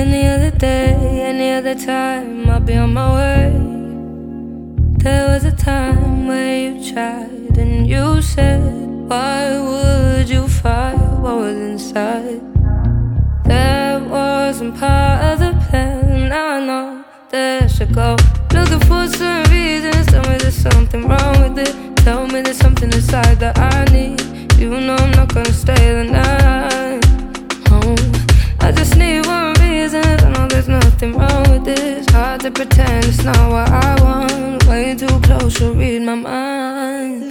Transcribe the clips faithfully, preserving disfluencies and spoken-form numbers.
Any other day, any other time, I'll be on my way. There was a time where you tried and you said, why would you fight what was inside? That wasn't part of the plan. Now I know that I should go. Looking for some reasons. Tell me there's something wrong with it. Tell me there's something inside that I need. You know I'm not gonna stay the night. Oh, I just need one reason. I know there's nothing wrong with this. Hard to pretend it's not what I want. Way too close to read my mind.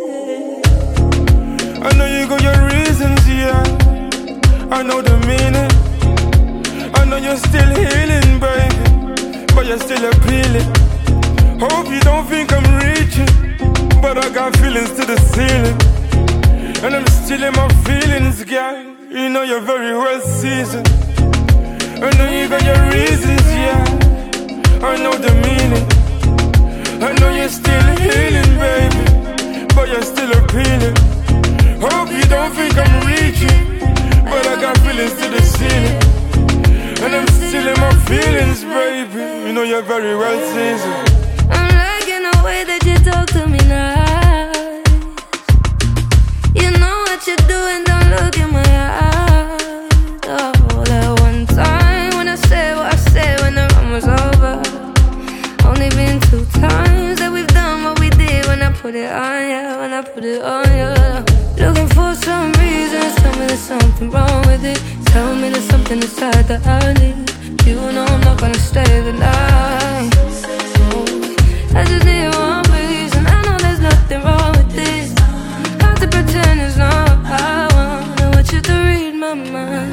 I know you got your reasons, yeah. I know the meaning. I know you're still healing, baby, but you're still appealing. Hope you don't think I'm reaching, but I got feelings to the ceiling. And I'm still in my feelings, girl. You know you're very well seasoned. I know you got your reasons, yeah. I know the meaning. I know you're still healing, baby, but you're still appealing. Hope you don't think I'm reaching, but I got feelings to the ceiling. And I'm still in my feelings, baby. You know you're very well seasoned. I'm liking the way that you talk to me nice. You know what you're doing, don't look in my eyes. Oh, that one time when I said what I said when the run was over. Only been two times that we've done what we did when I put it on you, when I put it on you. Looking for some reasons, tell me there's something wrong with it. Tell me there's something inside that I need. You know I'm not gonna stay the night. Oh, I just need one reason. I know there's nothing wrong with this. Hard to pretend it's not what I want. I want you to read my mind.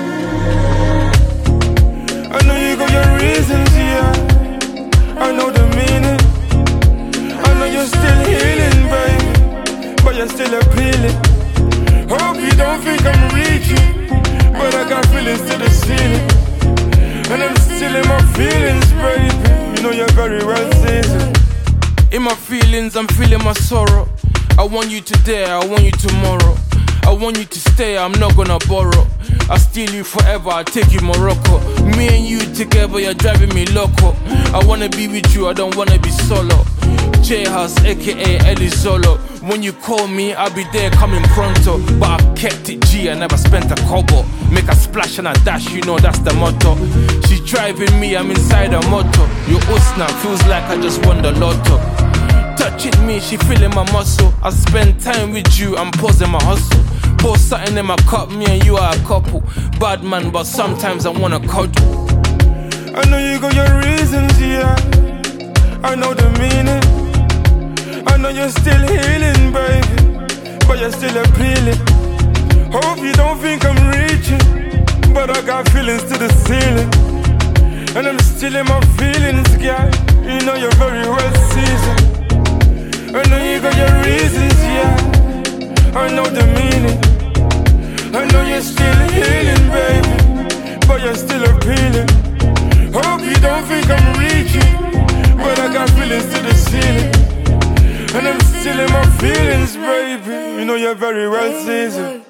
I know you got your reasons, yeah. I know the meaning. I know you're still healing, baby, but you're still appealing. Hope you don't think I'm reaching, but I got feelings to the ceiling. And I'm still in my feelings, baby. You know you're very well seasoned. In my feelings, I'm feeling my sorrow. I want you today, I want you tomorrow. I want you to stay, I'm not gonna borrow. I'll steal you forever, I'll take you Morocco. Me and you together, you're driving me loco. I wanna be with you, I don't wanna be solo. J-House, aka Ellie Solo. When you call me, I'll be there coming pronto. But I kept it G, I never spent a kobo. Make a splash and a dash, you know that's the motto. She's driving me, I'm inside her motor. Your Usna feels like I just won the lotto. Touching me, she feeling my muscle. I spend time with you, I'm pausing my hustle. Pour something in my cup, me and you are a couple. Bad man, but sometimes I wanna cuddle. I know you got your reasons, yeah. I know the meaning. I know you're still healing, baby, but you're still appealing. Hope you don't think I'm reaching, but I got feelings to the ceiling. And I'm still in my feelings, girl. You know you're very well seasoned. I know you got your reasons, yeah. I know the meaning. I know you're still healing, baby, but you're still appealing. Hope you don't think I'm reaching, but I got feelings to the ceiling. And I'm still in my feelings, baby. You know you're very well seasoned.